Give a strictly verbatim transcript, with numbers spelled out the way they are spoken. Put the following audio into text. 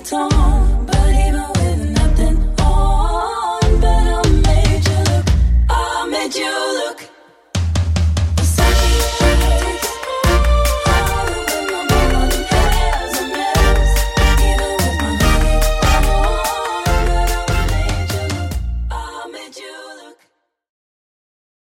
lights on, but even with nothing on, but I made you look, I made you look.